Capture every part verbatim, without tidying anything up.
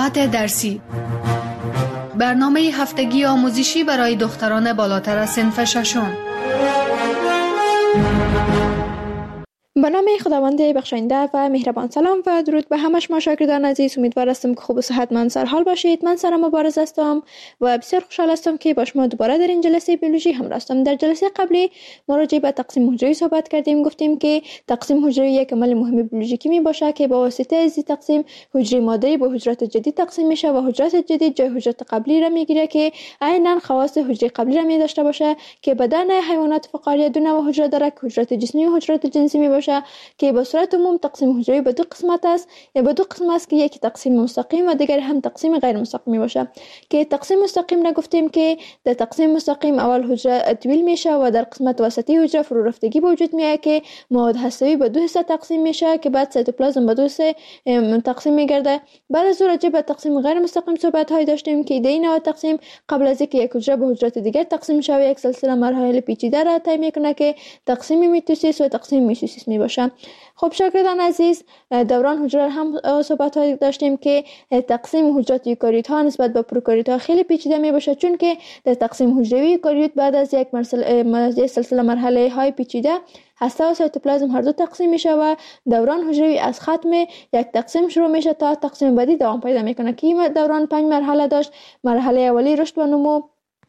ساعت درسی، برنامه هفتگی آموزشی برای دختران بالاتر از صنف ششم. به نام خداوند بخشاینده و مهربان. سلام و درود به همه شما شاگردان عزیز. امیدوار هستم که خوب و صحتمند سرحال باشید. من سارا مبارز هستم و بسیار خوشحال هستم که با شما دوباره در این جلسه بیولوژی همراه هستم. در جلسه قبلی ما راجع به تقسیم حجروی صحبت کردیم. گفتیم که تقسیم حجروی یک عمل مهم بیولوژیکی می باشه که با واسطه از این تقسیم حجره مادری به حجرات جدید تقسیم میشه و حجرات جدید جای حجرات قبلی را میگیره که عیناً خواص حجره قبلی را می داشته باشه که بدن حیوانات فقاریه دو نوع حجره داره که حجرات جسمی و حجرات جنسی می باشه که به صورت عموم تقسیم حجروی به دو قسمت است. یا به دو قسم است که یکی تقسیم مستقیم و دیگر هم تقسیم غیر مستقیم باشه. که تقسیم مستقیم را گفتیم که در تقسیم مستقیم اول حجره طویل میشه و در قسمت وسطی حجره فرو رفتگی به وجود میاد که مواد هسته‌ای به دو حصه تقسیم میشه که بعد سایتوپلازم به دو حصه تقسیم میگرده. بعد از اون راجع به تقسیم غیر مستقیم صحبت های داشتیم که در این نوع تقسیم قبل از اینکه یک حجره به حجرات دیگر تقسیم شه یک سلسله مراحل پیچیده را طی میکنه که تقسیم میتوسیس و تقسیم میتوسیس می باشه. خب شاگردان عزیز، دوران حجره هم صحبت های داشتیم که تقسیم حجرات یوکاریوت ها نسبت به پروکاریوت ها خیلی پیچیده می باشه، چون که در تقسیم حجروی یوکاریوت بعد از یک مرحله سلسله مرحله های پیچیده هسته و سایتوپلازم هر دو تقسیم میشه و دوران حجروی از ختم یک تقسیم شروع میشه تا تقسیم بعدی دوام پیدا میکنه که این دوران پنج مرحله داشت. مرحله اولی رشد و نمو،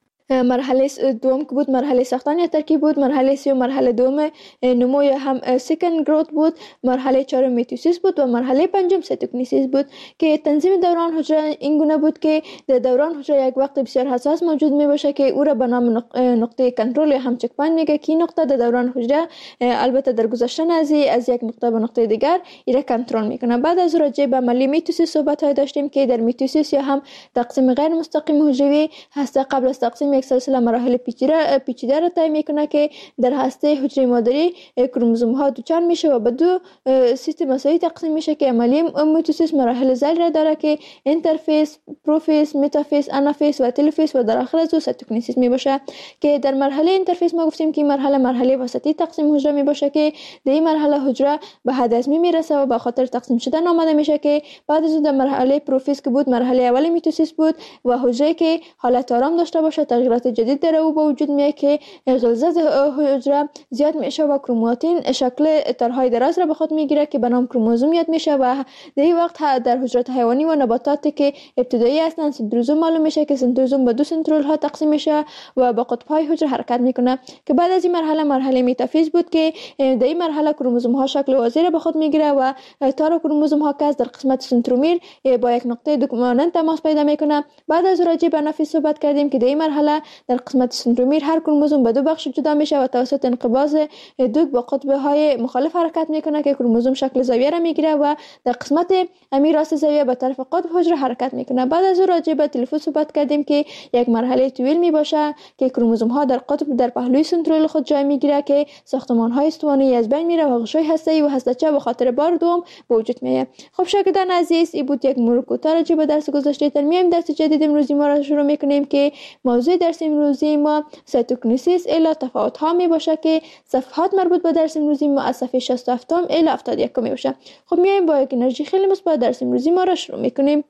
مرحله دوم که بود مرحله ساختن یا ترکیب بود، مرحله سوم مرحله دوم نمو یا هم سیکند گروت بود، مرحله چهارم میتوسیس بود و مرحله پنجم سایتوکینیسیس بود. که تنظیم دوران حجره این گونه بود که در دوران حجره یک وقت بسیار حساس موجود می باشه که او را به نام نقطه کنترل یا هم چک پوینت میگه که این نقطه در دوران حجره البته در گذشتن از از یک نقطه به نقطه دیگر این را کنترل میکنه. بعد از راجع به عملی میتوسیس صحبت های داشتیم که در میتوسیس یا هم تقسیم غیر مستقیم حجروی هسته قبل از تقسیم یک سلسله مراحل پیچیده پیچیده را طی میکنه که در هسته حجره مادری کروموزوم ها دوچار میشه و به دو سیستم مساوی تقسیم میشه که عملی میتوسیس مراحل ذیل را داره که اینترفیس، پروفیس، متافیس، آنافیس و تلوفیس و در آخر از او سایتوکینیسیس می باشه. که در مرحله اینترفیس ما گفتیم که مرحله مرحله وسطی تقسیم حجره می باشه که در این مرحله حجره به حد هضمی میرسه و به خاطر تقسیم شدن آماده میشه. که بعد از اون در مرحله پروفیس که بود مرحله اول میتوسیس بود و حجره که حالت آرام داشته باشه تغییرات جدید در او به وجود میاد که غلظت حجره زیاد میشه و کروماتین شکل تارهای دراز را به خود میگیره که به نام کروموزوم یاد میشه و در این وقت در حجرات حیوانی و نباتات که ابتدایی هستند سنتروزوم معلوم میشه که سنتروزوم به دو سنترول ها تقسیم میشه و با قطب های حجره حرکت میکنه. که بعد از این مرحله مرحله متافیز بود که در این مرحله کروموزوم ها شکل وازی را به خود میگیره و تار کروموزوم ها که در قسمت سنترومیر با یک نقطه دوگانه تماس پیدا میکنه. بعد از راجع به آنافیز صحبت کردیم که در این مرحله در قسمت سنترومیر هر کروموزوم به دو بخش جدا میشه و توسط انقباض دوگ با قطب های مخالف حرکت میکنه که کروموزوم شکل زاویه را میگیره و در قسمت امیر راست زاویه به طرف قطب حجره حرکت میکنه. بعد از اون راجع به تلفوز صحبت کردیم که یک مرحله طویل می باشه که کروموزوم ها در قطب در پهلوی سنترول خود جای میگیره که ساختمان های استوانه‌ای از بین میره و غشای هسته‌ای و هسته‌چه به خاطر بار دوم به وجود میاد. خب شاگردان عزیز، این بود یک مرور کوتاه راجع به درس گذشته. در میایم درس جدید امروزی ما را شروع میکنیم که موضوع درس امروزی ما سایتوکینیسیس الی تفاوت ها می باشه که صفحات مربوط به درس امروزی ما از صفحه شصت و هفت الی هفتاد و یک می باشه. خب میایم با یک انرژی خیلی مثبت درس امروزی ما را شروع میکنیم.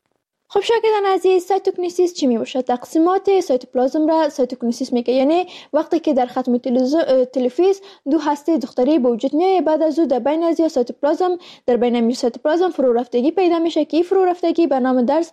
خب شاگردان عزیز، سایتوکینیسیس چی می باشه؟ تقسیمات سایتوپلازم را سایتوکینیسیس میگه. یعنی وقتی که در ختم تلفیز دو هسته دختری به وجود میاد، بعد از او در بین از سایتوپلازم در بین سایتوپلازم فرو رفتگی پیدا میشه که فرو رفتگی به نام درس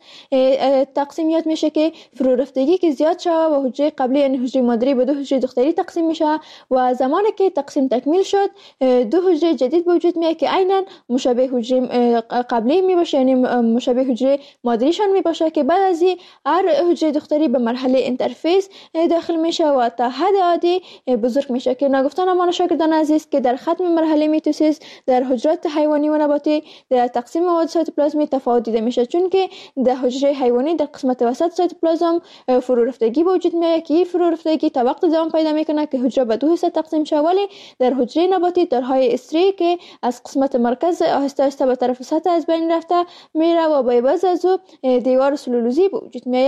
تقسیم یاد میشه که فرو رفتگی که زیاد شده و حجره قبلی یعنی حجره مادری به دو حجره دختری تقسیم میشه و زمانی که تقسیم تکمیل شد دو حجره جدید به وجود میاد که عیناً مشابه حجره قبلی می باشه، یعنی مشابه حجره مادری می باشه که بعد از این هر حجره دختری به مرحله اینترفیس داخل میشه و تا حد عادی بزرگ میشه. که نگفتن امان شاگردان عزیز که در ختم مرحله میتوسیس در حجرات حیوانی و نباتی در تقسیم مواد سایتوپلازمی تفاوت دیده میشه، چون که در حجره حیوانی در قسمت وسط سایتوپلازم فرو رفتگی به وجود میاد که فرو رفتگی تا وقت دوام پیدا میکنه که حجره به دو حصه تقسیم شه، ولی در حجره نباتی تارهای استری که از قسمت مرکز آهسته آهسته به طرف سطح از بین رفته میره و با عوض از او دیوار سلولوزی به وجود میاد.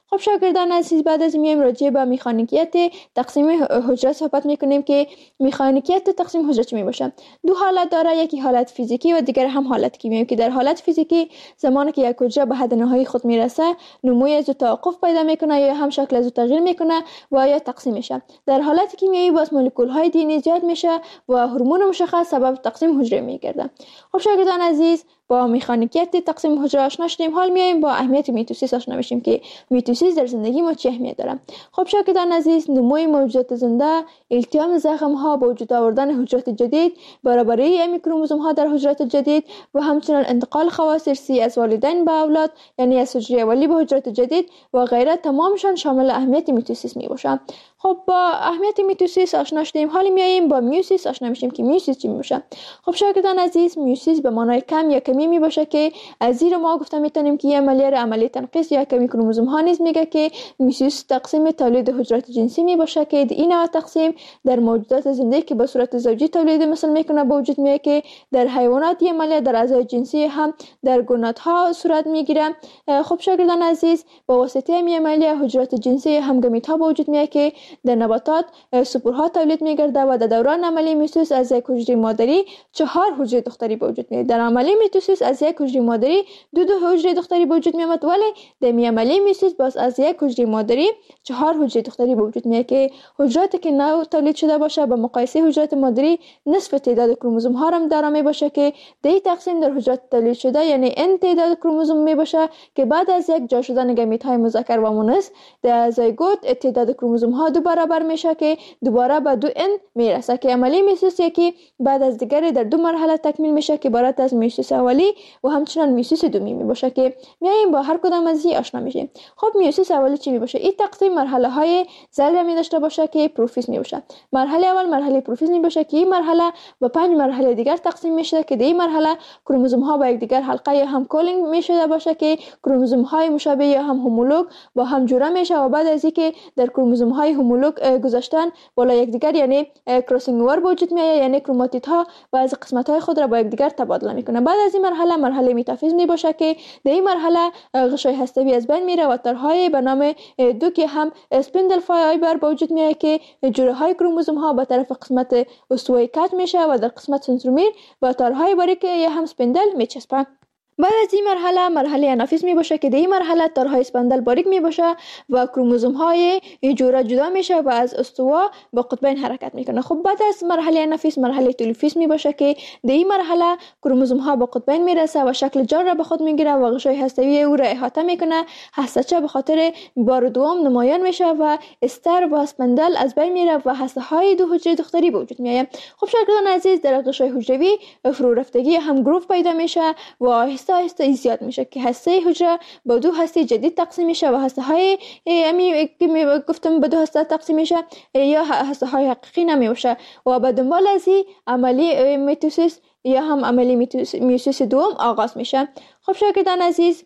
خب شاگردان عزیز، بعد از میایم راجع به مکانیکیت تقسیم حجره صحبت میکنیم که مکانیکیت تقسیم حجره چی میباشه. دو حالت داره، یکی حالت فیزیکی و دیگر هم حالت کیمیایی، که در حالت فیزیکی زمانی که یک حجره به حد نهایی خود میرسه نموی از توقف پیدا میکنه یا هم شکل از تغییر میکنه و یا تقسیم میشه. در حالت کیمیایی باز مولکول های دی ان ای زیاد میشه و هورمون مشخص سبب تقسیم حجره میگرده. خب شاگردان عزیز، با مکانیکیت تقسیم حجره آشنا شدیم. حال میایم با اهمیت میتوسیس آشنا بشیم که میتوسیس در زندگی ما چه اهمیت داره. خب شاگردان عزیز، نموی موجودات زنده، التیام زخم ها، با وجود آوردن حجرات جدید، برابری امی کروموزوم ها در حجرات جدید و همچنین انتقال خواص ارثی از والدین به اولاد، یعنی از حجره اولی به حجرات جدید و غیره، تمامشان شامل اهمیت میتوسیس میباشه. خب با اهمیت میتوسیس آشنا شدیم. حالا میایم با میوسیس آشنا میشیم که میوسیس چی میباشه. خب شاگردان عزیز، میوسیس به معنای کم یا کمی میباشه که از زیر ما گفته میتونیم که یه عملیه را عملیه تنقیص یا کمی کروموزوم ها نیز میگه که میوسیس تقسیم تولید حجرات جنسی میباشه که این نوع تقسیم در موجودات زنده که به صورت زوجی تولید مثل میکنه به وجود میاد، که در حیوانات یه عملیه در اعضای جنسی هم در گونه‌ها صورت میگیره. خب شاگردان عزیز، با واسطه این عملیه حجرات جنسی هم گمیت ها به وجود میاد که در نباتات سپورها تولید میگرده و در دوران عملیه میتوسیس از یک حجره مادری چهار حجره دختری به وجود میاد. در عملیه میتوسیس از یک حجره مادری دو دو حجره دختری به وجود میاد، ولی در عملیه میتوسیس باز از یک حجره مادری چهار حجره دختری به وجود میاد که حجراتی که نو تولید شده باشه به مقایسه حجرات مادری نصف تعداد کروموزوم ها هم داره میباشه، که در تقسیم در حجرات تولید شده یعنی ان تعداد کروموزوم میباشه که بعد از یک جا شدن گمیت های مذکر و مؤنث در زایگوت تعداد کروموزوم ها دو برابر میشه که دوباره به دو ان میرسه، که عملیه میتوسیس یکی بعد از دیگری در دو مرحله تکمیل میشه که عبارت از میوسیس اولی و همچنین میوسیس دومی میباشه که میایم با هر کدام از این آشنا میشیم. خب میوسیس اولی چی میباشه؟ این تقسیم مرحله های ذره می داشته باشه که پروفیز میباشه. مرحله اول مرحله پروفیز میباشه که این مرحله به پنج مرحله دیگر تقسیم میشه که در این مرحله کروموزوم ها با یکدیگر حلقه یا هم کولینگ میشه باشه که کروموزوم های مشابه یا هم هومولوگ با هم جوړه میشه و بعد از اینکه در کروموزوم های هومولوگ گذاشتن بالا یکدیگر یعنی کراسینگ اوور به وجود میاد، یعنی کروماتید ها بعضی قسمت های خود را با یکدیگر تبادله میکنه. بعد از این مرحله مرحله متافیز میباشه که در این مرحله غشای هسته‌ای از بین میره و تارهای به نام دو که هم اسپندل فایبر به وجود میاد که جوره های کروموزوم ها به طرف قسمت استوایی کج میشه و در قسمت سنترومیر با تارهای باریک یا هم اسپندل میچسبه. بعد از این مرحله مرحله انافیز می باشه که در این مرحله تارهای اسپندل باریک می باشه و کروموزوم های جوره جدا میشه و از استوا با قطبین حرکت میکنه. خب بعد از مرحله انافیز مرحله تلوفیز می باشه که در این مرحله کروموزوم ها با قطبین میرسه و شکل جار را به خود میگیره و غشای هسته‌ای او را احاطه میکنه. هسته‌چه به خاطر بار دوم نمایان میشه و استر و اسپندل از بین میره و هسته های دو حجره دختری به وجود میاد. خب شاگردان عزیز، در غشای حجروی فرو رفتگی هم گروف پیدا میشه و آهسته زیاد میشه که هسته حجره با دو هسته جدید تقسیم میشه و هسته های امی که گفتم به دو هسته تقسیم میشه یا هسته های حقیقی نمیشه و به دنبال از این عملی میتوسیس یا هم عملی میوسیس دوم آغاز میشه. خب شاگردان عزیز،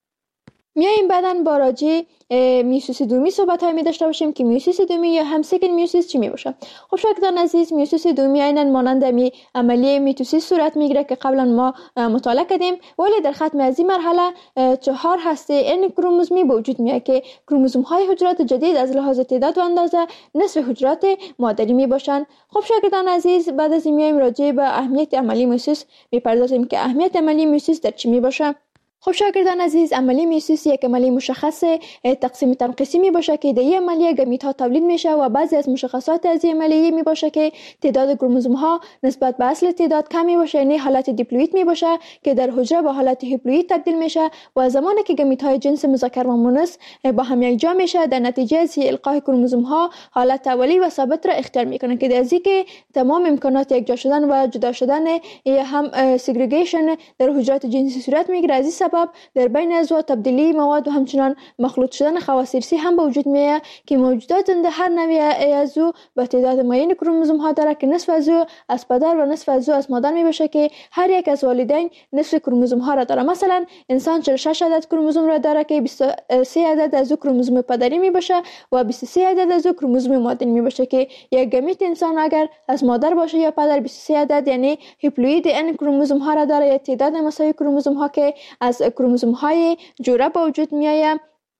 میایم بعدن با راجع میوسیس دومی صحبت های می داشته باشیم که میوسیس دومی یا هم سکند میوسیس چی می باشه. خب شاگردان عزیز، میوسیس دومی عیناً مانند می عملیه میتوسیس صورت میگیره که قبلا ما مطالعه کردیم، ولی در ختم از این مرحله چهار هسته ان کروموزومی به وجود میاد که کروموزوم های حجرات جدید از لحاظ تعداد و اندازه نصف حجرات مادری می باشن. خب شاگردان عزیز، بعد از این میایم راجع به اهمیت عملی میوسیس میپردازیم که اهمیت عملی میوسیس در چی می باشه. خب شاگردان عزیز، عملی میوسیس یک عملی مشخص تقسیم تنقیصی می باشه که در این عملیه گمیت ها تولید میشه و بعضی از مشخصات از این عملیه می باشه که تعداد کروموزوم ها نسبت به اصل تعداد کم می باشه، یعنی حالت دیپلوئید می باشه که در حجره به حالت هیپلوئید تبدیل میشه و زمانی که گمیت های جنس مذکر و مؤنث با هم یکجا میشه در نتیجه از القای کروموزوم ها حالت اولی و ثابت را اختیار میکنه که در ازی که تمام امکانات یکجا شدن و جدا شدن یا هم سگریگیشن در حجرات جنسی صورت میگیره. از این سبب در بین اعضا تبدیلی مواد و همچنان مخلوط شدن خواص ارثی هم به وجود میاد که موجودات زنده هر نوع اعضا به تعداد معین کروموزوم ها داره که نصف از او از پدر و نصف از او از مادر می باشه که هر یک از والدین نصف کروموزوم ها را داره. مثلا انسان چهل و شش عدد کروموزوم را داره که بیست و سه عدد از او کروموزوم پدری می باشه و بیست و سه عدد از او کروموزوم مادری می باشه که یک گمیت انسان اگر از مادر باشه یا پدر بیست و سه عدد یعنی هیپلوئید ان کروموزوم ها را داره یا تعداد مساوی کروموزوم ها که از کروموزوم های جوره با وجود می آید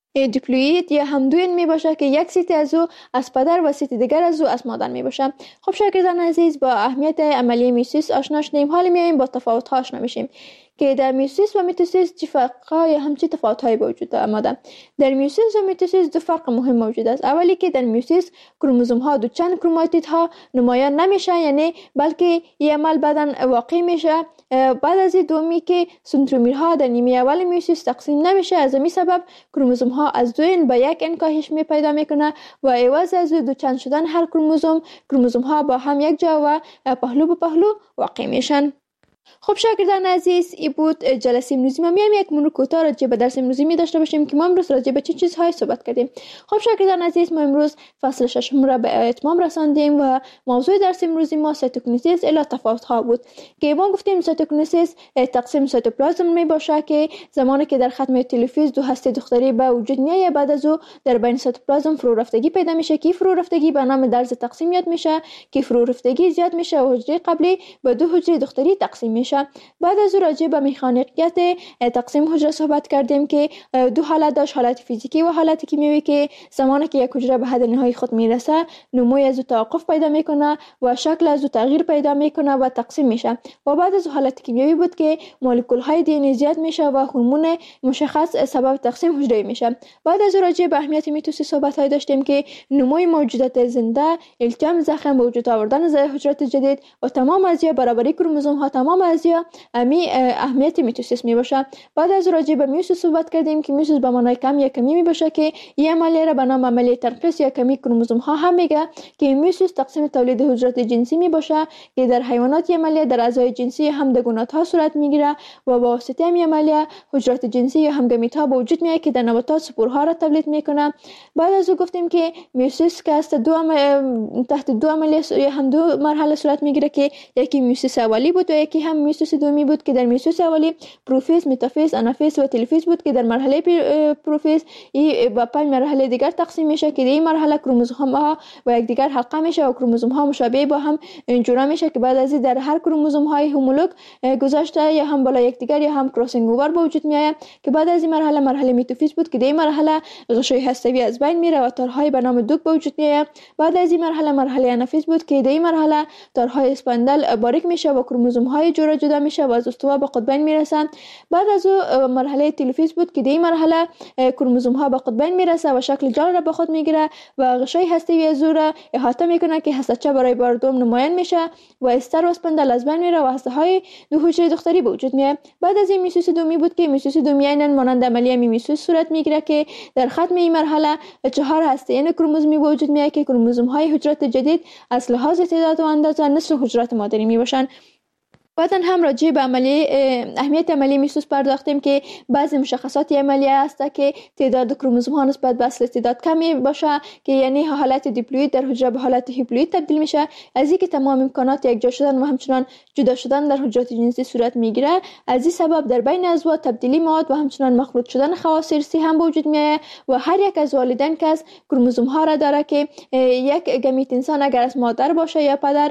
دیپلوید یا همدوین می باشه که یک سیت از او از پدر و سیت دیگر از او از مادر می باشه. خب شاگردان عزیز، با اهمیت عملی میوسیس آشنا شدیم. حالا میایم با تفاوت ها آشنا میشیم که در میوسیس و میتوسیس چه فرق‌ها یا همچی تفاوت‌هایی وجود آمده. در میوسیس و میتوسیس دو فرق مهم موجود است. اولی که در میوسیس کروموزوم‌ها دو چند کروماتیدها نمایان نمیشه، یعنی بلکه این عمل بعداً واقع میشه. بعد از دومی که سنترومیرها در نیمه اول میوسیس تقسیم نمیشه، از همین سبب کروموزوم‌ها از دو این به یک این کاهش می پیدا میکنه و عوض از دو چند شدن هر کروموزوم، کروموزوم‌ها با هم یک جا و پهلو به پهلو واقع میشن. خب شاگردان عزیز، این بود جلسه امروزی ما. میایم یک مرور کوتاه راجع به درس امروزی می داشته باشیم که ما امروز راجع به چه چیزهایی صحبت کردیم. خب شاگردان عزیز، ما امروز فصل ششم را به اتمام رساندیم و موضوع درس امروزی ما سایتوکینیزیس الی تفاوت ها بود که ما گفتیم سایتوکینیزیس تقسیم سایتوپلازم می باشه که زمانی که در ختم تلوفیز دو هسته دختری به وجود میاد، بعد از او در بین سایتوپلازم فرو رفتگی پیدا میشه که فرو رفتگی به نام درز تقسیم یاد میشه که فرو رفتگی زیاد میشه و حجره قبلی به دو حجره دختری تقسیم میشه. بعد از راجع به مکانیکیت تقسیم حجره صحبت کردیم که دو حالت داشت، حالت فیزیکی و حالت کیمیایی، که زمانی که یک حجره به حد نهایی خود میرسه نموی از او توقف پیدا میکنه و شکل از او تغییر پیدا میکنه و تقسیم میشه. و بعد از حالت کیمیایی بود که مولکول های دی ان ای زیاد میشه و هورمون مشخص سبب تقسیم حجره میشه. بعد از راجع به اهمیت میتوسیس صحبت های داشتیم که نموی موجودات زنده، التیام زخم، به وجود آوردن حجرات جدید و تمام ازیا برابری کروموزوم ها، تمام ازیا امی اهمیت میتوسیس می باشه. بعد از راجع به میوسیس صحبت کردیم که میوسیس به معنای کم یا کمی می باشه که این عملیه را به نام عملیه تنقیص یا کمی کروموزوم ها هم میگه که میوسیس تقسیم تولید حجرات جنسی می باشه که در حیوانات عملیه در اعضای جنسی همدگونات ها صورت میگیره و با واسطه این عملیه حجرات جنسی یا همگامیت ها به وجود میاد که در نباتات سپورها را تولید میکنه. بعد از او گفتیم که میوسیس که است دو عمل... تحت دو عملیه یا هم دو مرحله صورت میگیره که یکی میوسیس اولی بود و یکی هم میوسیس دومی بود که در میوسیس اولی پروفیز، متافیز، آنافیز و تلفیز بود که در مرحله پروفیز ای با پنج مرحله دیگر تقسیم میشه که در این مرحله کروموزوم ها و یکدیگر حلقه میشه و کروموزوم ها مشابه با هم جورا میشه که بعد از این در هر کروموزوم های هومولوگ گذاشته یا هم بالا یکدیگر یا هم کراسینگ اوور به وجود میاد که بعد از این مرحله مرحله متافیز بود که در این مرحله غشای هسته‌ای از بین میره و تارهای به نام دوک به وجود میاد. بعد از این مرحله مرحله آنافیز بود که در این مرحله تارهای اسپاندل باریک میشه و کروموزوم های جورا جدا میشه و از استوا به قطبین میرسن. بعد از او مرحله تلفیز بود که در این مرحله کروموزوم ها به قطبین میرسه و شکل جال را به خود میگیره و غشای هسته‌ای از او را احاطه میکنه که هسته‌چه برای بار دوم نمایان میشه و استر و اسپاندل از بین میره و هسته های دو حجره دختری به وجود میاد. بعد از این میوسیس دومی بود که میوسیس دومی عیناً مانند عملیه میوسیس صورت میگیره که در ختم این مرحله چهار هسته این کروموزومی به وجود میاد که کروموزوم های حجرات جدید از لحاظ تعداد و اندازه نصف حجرات مادری میباشن. بعدن هم راجع به عملی اهمیت عملی میوسیس پرداختیم که بعضی مشخصات عملیه است که تعداد کروموزوم ها نسبت به اصل تعداد کمی باشه که یعنی حالت دیپلوید در حجره به حالت هیپلوید تبدیل میشه. از اینکه تمام امکانات یک جا شدن و همچنان جدا شدن در حجرات جنسی صورت میگیره، از این سبب در بین اعضا تبدیلی مواد و همچنان مخلوط شدن خواص ارثی هم به وجود میاد و هر یک از والدین که از کروموزوم ها را داره که یک گمیت انسان اگر از مادر باشه یا پدر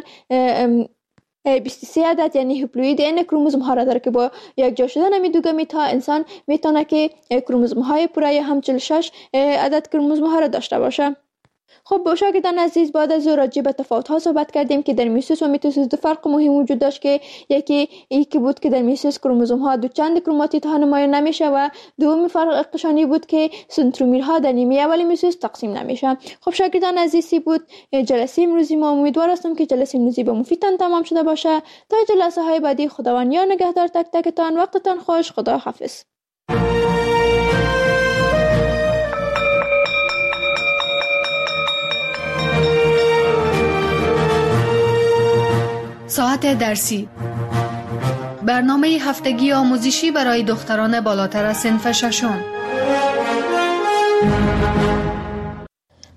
بیست و سه عدد یعنی هیپلوید این کروموزوم ها را داره که با یک جا شدن امی دو گمیت ها انسان میتونه که کروموزوم های پوره یا هم چهل و شش عدد کروموزوم ها را داشته باشه. خب با شاگردان عزیز، بعد از راجع به تفاوت ها صحبت کردیم که در میوسیس و میتوسیس دو فرق مهم وجود داشت که یکی یکی بود که در میوسیس کروموزوم ها دو چند کروماتید ها نمایان نمیشه و دومی فرقشانی بود که سنترومیرها در نیمه اول میوسیس تقسیم نمیشه. خب شاگردان عزیزی بود جلسه امروزی ما. امیدوار هستم که جلسه امروزی به مفیدتان تمام شده باشه. تا جلسه های بعدی خداوند یا نگهدار تک تکتان. وقتتان خوش. خدا حافظ. ساعت درسی، برنامه هفتگی آموزشی برای دختران بالاتر از صنف ششم.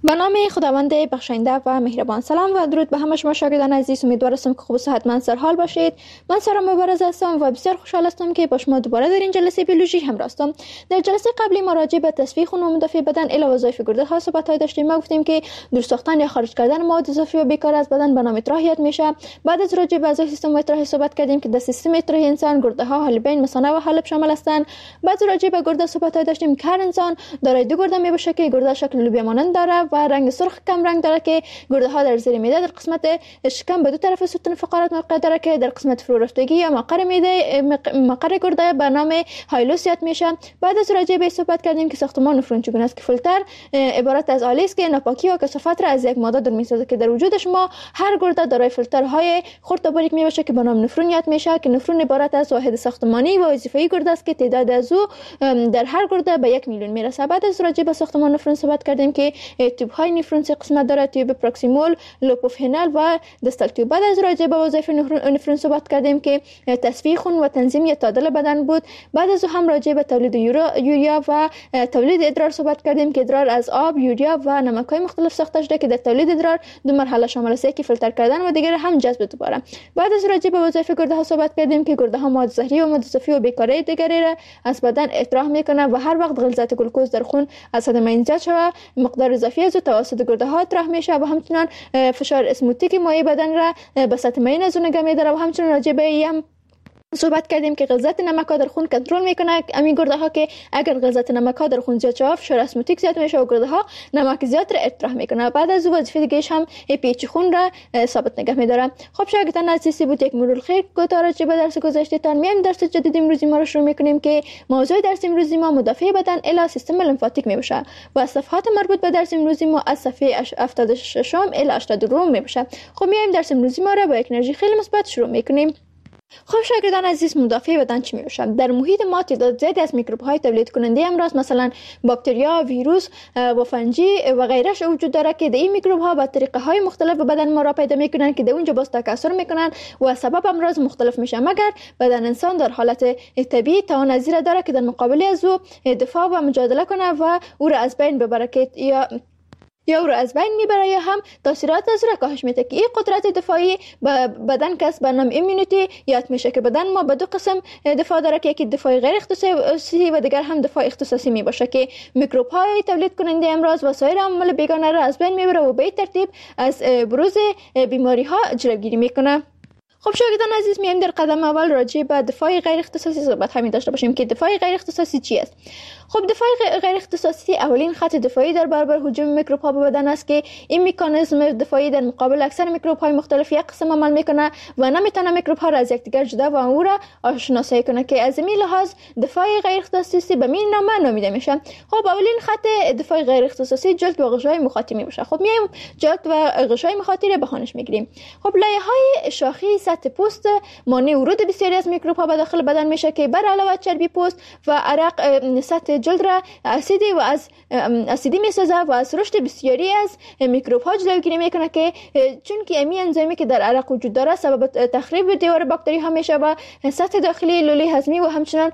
به نام خداوند بخشنده و مهربان. سلام و درود به همه شما شاگردان عزیز. امیدوار هستم که خوب و صحتمند سر حال باشید. من سارا مبارز هستم و بسیار خوشحال هستم که با شما دوباره در این جلسه بیولوژی همراه هستم. در جلسه قبلی ما راجع به تصفیه خون و مدافع بدن الی وظایف گرده ها صحبت داشتیم. ما گفتیم که دور ساختن یا خارج کردن مواد اضافی و بیکار از بدن به نام اطراحیت میشه. بعد از راجع به اعضای سیستم اطراحی صحبت کردیم که در سیستم اطراحی انسان گرده ها، حالبین، مثانه و حلب شامل هستند. بعد راجع به گرده صحبت داشتیم که هر انسان دارای دو گرده میباشه که گرده شکل لوبیا مانند داره و رنگ سرخ کم رنگ داره که گرده ها در زیر معده در قسمت شکم به دو طرف ستون فقرات موقع داره که در قسمت فرو رفتگی یا مقر معده مقر گرده به نام هایلوس یاد میشه. بعد از راجع به صحبت کردیم که ساختمان نفرون چگونه است که فیلتر عبارت از آلی است که ناپاکی و کثافت را از یک ماده دور میسازه که در وجود شما هر گرده دارای فیلترهای خرد و باریک میباشه که به نام نفرون یاد میشه که نفرون عبارت از واحد ساختمانی و وظیفه‌ای گرده است که تعداد از او در هر گرده به یک میلیون میرسه. بعد از راجع به ساختمان نفرون صحبت کردیم که تیوب های نفرون سه قسمت داره: تیوب پروکسیمال، لوپوفینال و دستال تیوب. بعد از راجع به وظایف نفرون صحبت کردیم که تصفیه خون و تنظیم یا تعادل بدن بود. بعد از هم راجع به تولید یوریا و تولید ادرار صحبت کردیم که ادرار از آب، یوریا و نمک‌های مختلف ساخته شده که در تولید ادرار دو مرحله شامل است: یکی فیلتر کردن و دیگر هم جذب دوباره. بعد از راجع به وظایف گرده ها صحبت کردیم که گرده ها مواد زهری و مواد اضافی و بیکاره دیگری را از بدن اطراح میکنه و هر وقت غلظت گلوکوز در خون از حد معین زیاد شود مقدار اضافی از توسط گرده ها اطراح میشه و همچنین فشار اسموتیک مایع بدن را به سطح معین از اون نگه میداره و همچنین راجع به هم صحبت کردیم که غلظت نمک ها در خون کنترل میکنه. همین گرده ها که اگر غلظت نمک ها در خون زیاد شود فشار اسموتیک زیاد میشه و گرده ها نمک زیاد را اطراح میکنه. بعد از وظیفه دیگه‌اش هم پیچ خون را ثابت نگه میداره. خب شاگردان عزیز، بود یک مرور خیر کوتاه راجع به درس گذشته‌تان. میایم درس جدید امروزی ما رو شروع میکنیم که موضوع درس امروزی ما مدافع بدن الی سیستم لیمفاتیک میباشه و صفحات مربوط به درس امروزی ما از صفحه هفتاد و شش الی هشتاد و دو میباشه. خب میایم درس امروزی ما رو با یک انرژی خیلی مثبت شروع میکنیم. خب شاگردان عزیز، مدافع بدن چی میشه؟ در محیط ما تعداد زیادی از میکروب های تولید کننده امراض مثلا باکتریا، ویروس و فنجی و غیرش وجود داره که این میکروب ها به طریقه های مختلف به بدن ما را پیدا میکنن که در اونجا باز تکثر میکنن و سبب امراض مختلف میشه، مگر بدن انسان در حالت طبیعی توان ازیره داره که در مقابل از او دفاع و مجادله کنه و او را از بین ببره که یا یا او را از بین میبره یا هم تاثیرات از را کاهش میده که این قدرت دفاعی به بدن کس به نام ایمونیتی یاد میشه که بدن ما به دو قسم دفاع داره که یکی دفاع غیر اختصاصی و دیگر هم دفاع اختصاصی میباشه که میکروب های تولید کننده امراض و سایر عوامل بیگانه را از بین میبره و به این ترتیب از بروز بیماری ها جلوگیری میکنه. خب شاگردان عزیز، میایم در قدم اول راجع به دفاع غیر اختصاصی صحبت همین داشته باشیم که دفاع غیر اختصاصی چی است. خب دفاع غیر اختصاصی اولین خط دفاعی در برابر هجوم میکروب ها به بدن است که این مکانیزم دفاعی در مقابل اکثر میکروب های مختلف یک قسم عمل میکنه و نمیتونه میکروب ها را از یکدیگر جدا و او را آشناسایی کنه که از این لحاظ دفاع غیر اختصاصی به این نام نامیده میشه. خب اولین خط دفاع غیر اختصاصی جلد و غشای مخاطی میشه. خب میایم جلد و غشای مخاطی را بخونش میگیریم. خب لایه های شاخی سطح پوست مانع ورود بسیاری از میکروب ها به داخل بدن میشه که بر علاوه چربی پوست و عرق سطح جلد را اسیدی و از اسیدی میسازه و از رشد بسیاری از میکروب ها جلوگیری میکنه که چون که امی انزیمی که در عرق وجود داره سبب تخریب دیوار باکتری ها میشه و سطح داخلی لوله هضمی و همچنین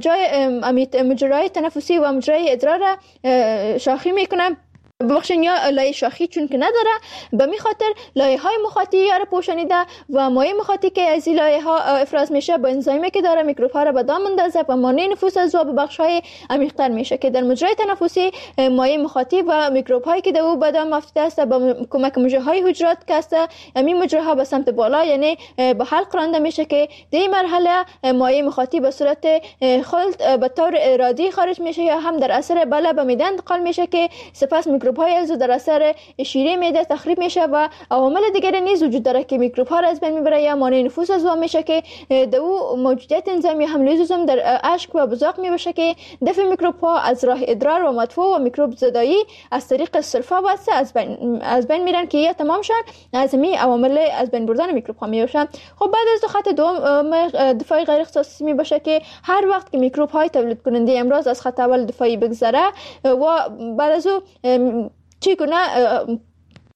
مجرای تنفسی و مجرای ادرار را شاخی میکنه. ببخشید یا لایه شاخی چون که نداره، به می خاطر لایه های مخاطی یا را پوشانیده و مایع مخاطی که از این لایه ها افراز میشه با انزیمی که داره میکروب ها را به دام اندازه و مانع نفوذ از او به بخش های عمیق‌تر میشه که در مجرای تنفسی مایع مخاطی و میکروب هایی که در او به دام افتاده است با کمک مجره های حجرات که است همین مجره ها به سمت بالا یعنی به حلق رانده میشه که در این مرحله مایع مخاطی به صورت خلط به طور ارادی خارج میشه یا هم در اثر بله به معده انتقال میشه که سپس میکروب های از در اثر شیره معده تخریب میشه و عوامل دیگری نیز وجود داره که میکروب ها را از بین میبره یا مانع نفوذ از او میشه که در او موجودیت انزیم یا هم لیزوزوم در اشک و بزاق میباشه که دفع میکروب ها از راه ادرار و مدفوع و میکروب زدایی از طریق صرفه واسه از بین از بین میرن که یا تمام شن از می عوامل از بین بردن میکروب ها میباشن. خب بعد از دو خط دوم دفاعی غیر اختصاصی میباشه که هر وقت که میکروب های تولید کننده امراض از خط اول دفاعی بگذره و بعد از او چگونه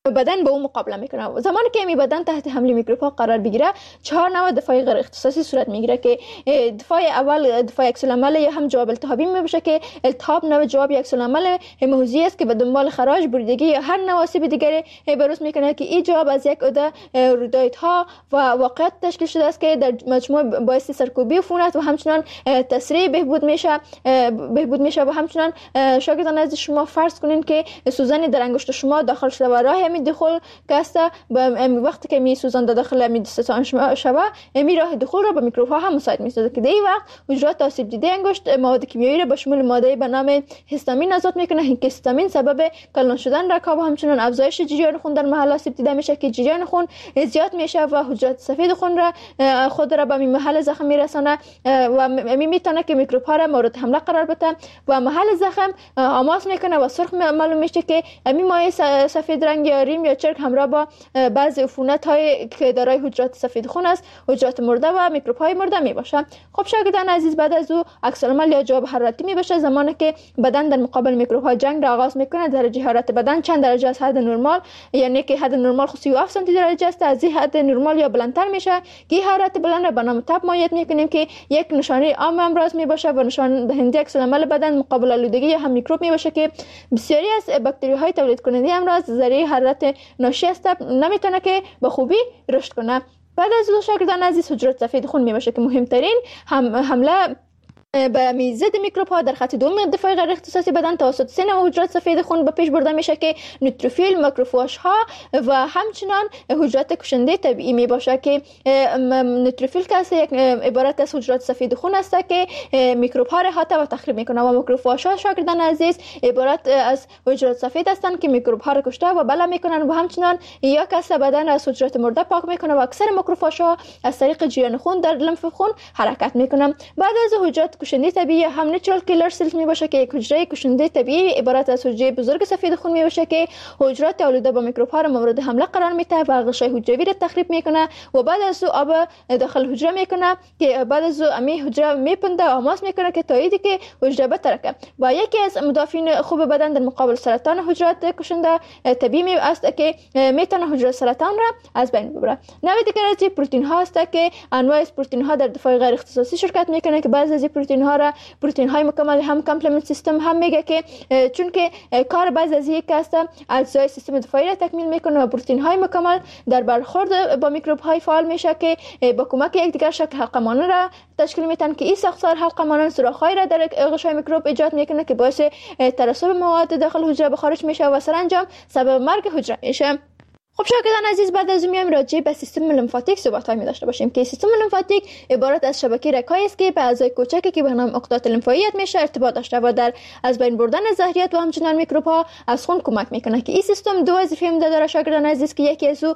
بدن به اون مقابله میکنه. زمانی که می بدن تحت حمله میکروب ها قرار بگیره، چهار نوع دفاع غیر اختصاصی صورت میگیره که دفاع اول دفاع عکس العمل یا هم جواب التهابی میباشه که التهاب نوع جواب عکس العمل محوزی است که به دنبال خراش، بریدگی یا هر نوع آسیب دیگری بروز میکنه که این جواب از یک عده رویدادها و واقعیت تشکیل شده است که در مجموع باعث سرکوبی عفونت و همچنان تسریع بهبود میشه بهبود میشه و همچنان شاگردان از شما فرض کنین که سوزن در انگشت شما داخل شده و راه می دخول کاسته وقتی که می سوزان داخل می دستان شما می راه دخول را به میکروب ها هم مساعد میسازه که در این وقت حجرات آسیب دیده انگشت مواد کیمیایی را به شمول ماده به نام هیستامین آزاد میکنه که هیستامین سبب کلان شدن رکاب و همچنان افزایش جریان خون در محل آسیب دیده میشه که جریان خون زیاد میشه و حجرات سفید خون را خود را به محل زخم میرسانه و می میتونه که میکروب ها را مورد حمله قرار بده و محل زخم آماس میکنه و سرخ معلوم میشه که می مایع سفید رنگ یا ریم یا چرک همراه با بعضی عفونت های که دارای حجرات سفید خون است، حجرات مرده و میکروب های مرده می باشه. خب شاگردان عزیز، بعد از او عکس العمل یا جواب حرارتی می باشه زمانی که بدن در مقابل میکروب ها جنگ را آغاز میکنه. درجه حرارت بدن چند درجه از حد نرمال، یعنی که حد نرمال سی و هفت سانتی درجه است، از این حد نرمال یا بلندتر میشه که حرارت بلند را به نام تب مایعات میکنیم که یک نشانه عام امراض می باشه و نشان دهنده عکس العمل بدن مقابل آلودگی یا هم میکروب می باشه که بسیاری از باکتری های تولید کننده امراض ذریعه حرارت ناشی از تب نمیتونه که به خوبی رشد کنه. بعد از او شاگردان عزیز حجرات سفید خون می باشه که مهمترین هم حمله به میزد میکروب ها در خط دوم دفاع غیر اختصاصی بدن توسط سه نوع حجرات سفید خون به پیش برده میشه که نوتروفیل، ماکروفاژ ها و همچنان حجرات کشنده طبیعی می باشه که نوتروفیل که یک عبارت از حجرات سفید خون است که میکروب ها را احاطه و تخریب میکنه و ماکروفاژ ها شاگردان عزیز عبارت از حجرات سفید هستند که میکروب ها را کشته و بله میکنن و همچنان یا کس بدن از حجرات مرده پاک میکنه و اکثر ماکروفاژ ها از طریق جریان خون در لنف خون حرکت میکنن. بعد از حجرات کشنده طبیعی هم نیچرال کیلر سلز می باشه که یک حجره کشنده طبیعی عبارت از حجره بزرگ سفید خون می باشه که حجرات آلوده با میکروب ها را مورد حمله قرار میده و غشای حجروی را تخریب میکنه و بعد از او آب داخل حجره میکنه که بعد از او امی حجره میپنده و آماس میکنه که تاییدی که حجره بترکه و یکی از مدافعین خوب بدن در مقابل سرطان حجرات کشنده طبیعی است که میتونه حجره سرطان را از بین ببره. نوع دیگر از پروتئین ها است که انواع از پروتئین ها در دفاع غیر اختصاصی شرکت میکنه که بعضی از پروتئین ها را پروتئین های مکمل هم کامپلمنت سیستم هم میگه که چون که کار بعضی از یک است اجزای سیستم دفاعی را تکمیل میکنه و پروتئین های مکمل در برخورد با میکروب های فعال میشه که با کمک یکدیگر شکل حلقه مانند را تشکیل میدن که این ساختار حلقه مانند سوراخ‌های را در غشای میکروب ایجاد میکنه که باعث ترسب مواد داخل حجره به خارج میشه و سرانجام سبب مرگ حجره میشه. خب شاگردان عزیز، بعد از میام راجع به سیستم لیمفاتیک صحبت‌های می داشته باشیم که سیستم لیمفاتیک عبارت از شبکه رگ‌هایی است که به اعضای کوچکی که به نام عقدات لیمفایی میشه ارتباط داشته و در از بین بردن زهریات و همچنان میکروب‌ها از خون کمک میکنه که این سیستم دو وظیفه عمده داره شاگردان عزیز که یکی از او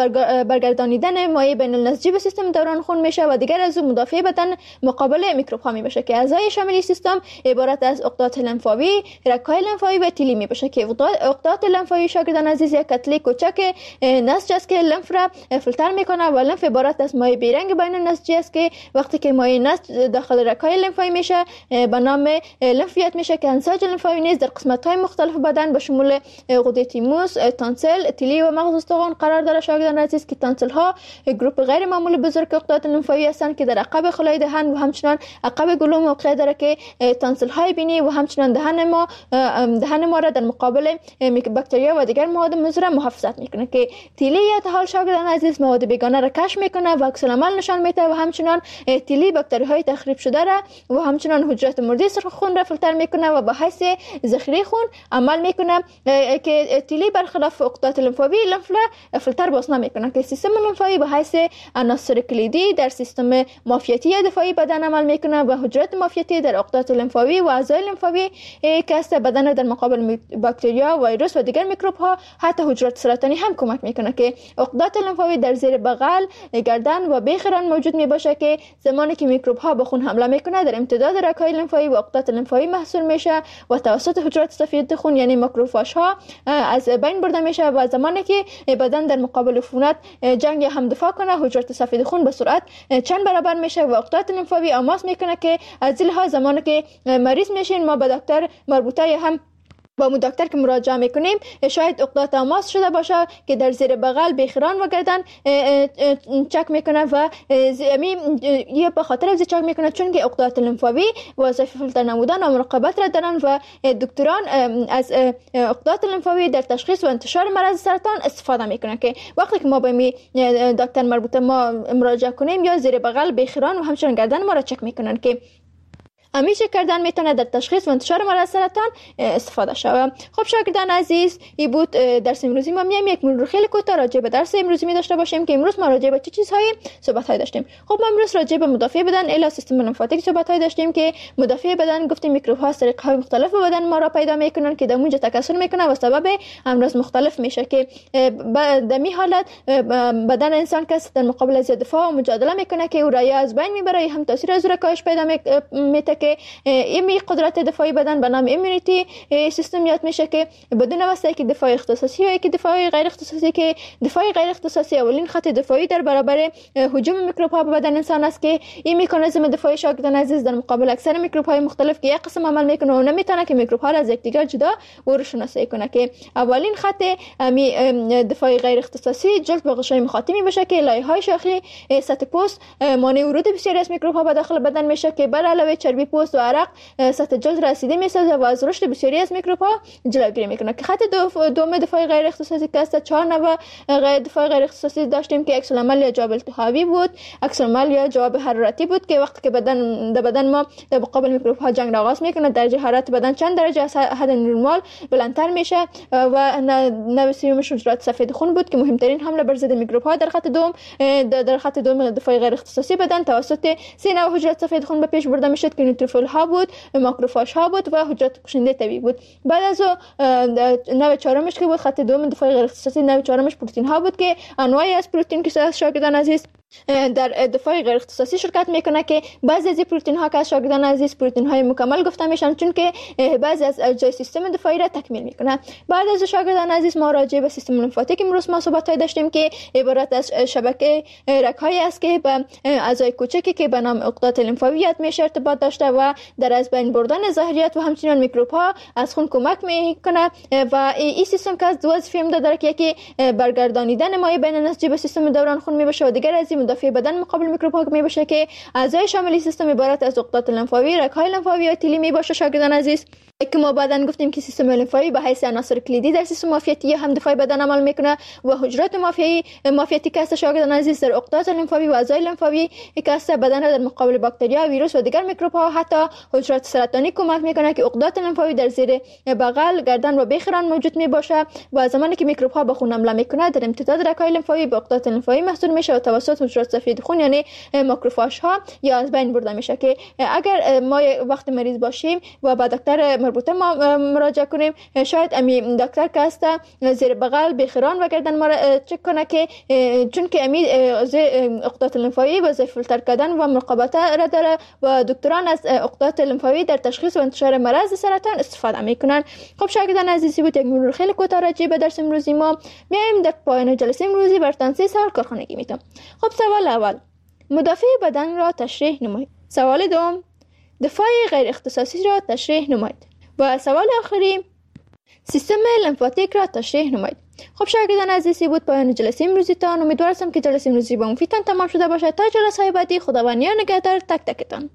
برگردانیدن مایع بین النسجی به سیستم دوران خون میشه و دیگر از او مدافع بدن مقابل میکروب‌ها می باشه که اعضای شامل سیستم عبارت از عقدات لیمفاوی، رگ‌های لیمفاوی و تیلی می باشه که عقدات لیمفاوی شاگردان عزیز یک کتله کوچک نسج است که لنف را فیلتر میکنه و لنف عبارت از مایع بیرنگ بین النسجی است که وقتی که مایع نسج داخل رگ‌های لیمفایی میشه به نام لنفیات میشه که انساج لیمفاوی نیز در قسمت‌های مختلف بدن به شمول غده تیموس، تانسل، تیلی و مغز استخوان قرار داره شاگردان عزیز که تانسل ها گروپ غیر معمولی بزرگ عقدات لیمفاوی هستند که در عقب خلای دهن و همچنان عقب گلو موقع داره که تانسل های بینی و همچنان دهن ما دهن ما را در مقابل باکتریا و دیگر مواد مضر محافظت میکنه که تیلی یا حال شاگردان عزیز مواد بیگانه را کشف میکنه و عکس العمل نشان میده و همچنان تیلی باکتری های تخریب شده را و همچنان حجرات مرده سرخ خون را فیلتر میکنه و به حیث ذخیره خون عمل میکنه که تیلی برخلاف عقدات لیمفاوی لنف را فیلتر باز نمیکنه که سیستم لیمفاوی به حیث عناصر کلیدی در سیستم معافیتی دفاعی بدن عمل میکنه و حجرات معافیتی در عقدات لیمفاوی و اعضای لیمفاوی که است بدن در مقابل باکتریا، ویروس و دیگر میکروب ها حتی حجرات سرطانی هم کمک میکنه که عقدات لیمفاوی در زیر بغل، گردن و بیخران موجود می باشه که زمانی که میکروب ها به خون حمله میکنه در امتداد رگ‌های لیمفاوی و عقدات لیمفاوی محصول میشه و توسط حجرات سفید خون یعنی ماکروفاژ ها از بین برده میشه و زمانی که بدن در مقابل عفونت جنگ هم دفاع کنه حجرات سفید خون به سرعت چند برابر میشه و عقدات لیمفاوی آماس میکنه که از این لحاظ زمانی که مریض میشین ما به دکتر مربوطه هم با مو دکتر که مراجعه میکنیم شاید عقده تماس شده باشه که در زیر بغل، بیخران و گردن چک میکنه و زمین یا به خاطر از چک میکنه چون که عقدات لنفاوی وظیفه فیلتر نمودن و مراقبت را دارن و دکتران از عقدات لنفاوی در تشخیص و انتشار مرض سرطان استفاده میکنه که وقتی که ما به می دکتر مربوطه ما مراجعه کنیم یا زیر بغل، بیخران و همچنین گردن ما را چک میکنن که همیشه کردن میتونه در تشخیص و انتشار مرض سرطان استفاده شود. خب شاگردان عزیز، این بود درس امروزی ما. میایم یک مرور خیلی کوتاه راجع به درس امروزی می داشته باشیم که امروز ما راجع به چه چیزهایی صحبت های داشتیم. خب ما امروز راجع به مدافع بدن الی سیستم لمفاتیک صحبت های داشتیم که مدافع بدن گفتیم میکروب ها طریق های مختلف به بدن ما را پیدا میکنن که در اونجا تکثر میکنه و سبب امراض مختلف میشه که در می حالت بدن انسان کس در مقابل از دفاع و مجادله میکنه که او را یا از بین میبره، هم تاثیر از رکایش پیدا میته که این قدرت دفاعی بدن به نام ایمونیتی سیستم یاد میشه که بدون واسطه که دفاع اختصاصی و که دفاع غیر اختصاصی که دفاع غیر اختصاصی اولین خط دفاعی در برابر هجوم میکروب ها به بدن انسان است که این مکانیزم دفاعی شاگردان عزیز در مقابل اکثر میکروب های مختلف که یک قسم عمل میکنه و نمیتونه که میکروب ها را از یکدیگر جدا و رو شناسایی کنه که اولین خط می دفاع غیر اختصاصی جلد به غشای مخاطی باشه که لایه های شاخی سطح پوست مانع ورود بسیاری از میکروب ها به داخل بدن میشه که بر علاوه چربی پوست و عرق سطح جلد رسیده میسازه و از رشد بسیاری از میکروب ها جلوگیری میکنه که خط دو دوم دفاع غیر اختصاصی که است چهار نوع غیر دفاع غیر اختصاصی داشتیم که عکس العمل یا جواب التهابی بود، عکس العمل یا جواب حرارتی بود که وقتی که بدن در بدن ما در مقابل میکروب ها جنگ آغاز میکنه درجه حرارت بدن چند درجه از حد نرمال بلندتر میشه و نوع سومش حجرات سفید خون بود که مهمترین حمله بر ضد میکروب ها در خط دوم در خط دوم دفاع غیر اختصاصی بدن توسط سه نوع حجرات سفید خون به پیش برده میشد که نوتروفیل ها بود، ماکروفاژ ها بود و حجرات کشنده طبیعی بود. بعد از نوع چهارمش که بود خط دوم دفاع غیر اختصاصی، نوع چهارمش پروتئین ها بود که انواعی از پروتئین که شاگردان عزیز در دفاع غیر اختصاصی شرکت میکنه که بعضی از پروتئین ها که شاگردان عزیز پروتئین های مکمل گفته میشن چون که بعضی از اجزای سیستم دفاعی را تکمیل میکنه. بعد از شاگردان عزیز ما راجع به سیستم لمفاتیک امروز ما صحبت های داشتیم که عبارت از شبکه رگ‌هایی است که به اعضای کوچکی که به نام عقدات لمفاوی یاد میشه ارتباط داشته و در از بین بردن زهریات و همچنین میکروب ها از خون کمک میکنه و این سیستم که از دو وظیفه داره که یکی برگردانیدن مایع بین نسجی به سیستم دوران خون میبشه و دیگر از مدافع بدن مقابل میکروب ها میبشه که اعضای شامل سیستم عبارت از عقدات لمفاوی، رگ‌های لمفاوی و تیلی میباشه. شاگردان عزیز که ما بعدن گفتیم که سیستم لمفاوی به حیث عناصر کلیدی در سیستم معافیتی هم دفاعی بدن عمل میکنه و حجرات معافیتی معافیتی که است شاگردان عزیز در عقدات لمفاوی و اعضای لمفاوی که است بدن را در مقابل باکتریا، ویروس و دیگر میکروب ها حتی حجرات سرطانی کمک میکنه که عقدات لمفاوی در زیر بغل، گردن و بیخران موجود میباشه و زمانی که میکروب ها به خون حمله میکنه در امتداد رگ‌های لمفاوی به عقدات لمفاوی محصول میشه و توسط حجرات سفید خون یعنی ماکروفاژ ها یا از بین برده میشه که اگر ما وقت مریض باشیم و با دکتر مربوطه ما مراجعه کنیم شاید امی دکتر که است زیر بغل، بیخران و گردن ما را چک کنه که چون که امی عقدات لمفاوی وظیفه فیلتر کردن و مراقبت را داره و دکتران از عقدات لمفاوی در تشخیص و انتشار مرض سرطان استفاده میکنن. خب شاگردان عزیزی بود یک مرور خیلی کوتاه راجع به درس امروزی ما. میایم در پایان جلسه امروزی براتون سه سوال کارخانگی میتونم. خب سوال اول، مدافع بدن را تشریح نمایید. سوال دوم، دفاع غیر اختصاصی را تشریح نمایید. و سوال آخری، سیستم لمفاتیک را تشریح نمایید. خب شاگردان عزیزی بود پایان جلسه امروزی تان. امیدوارم که جلسه امروزی با مفیدتان تمام شده باشه. تا جلسه بعدی خداوند نگهدار تک تکتان.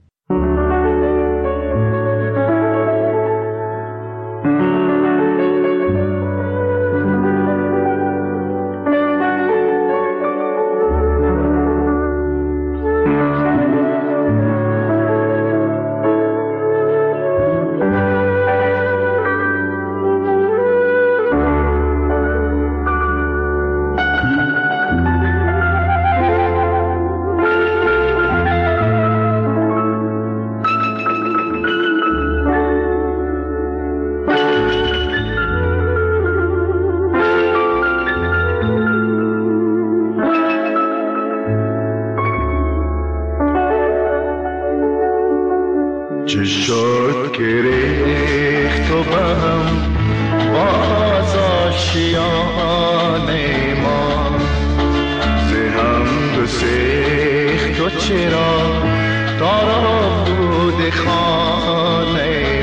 چه شد که ریخت و بهم باز آشیان ما ز هم دو سیخت و چرا دارا بود خانه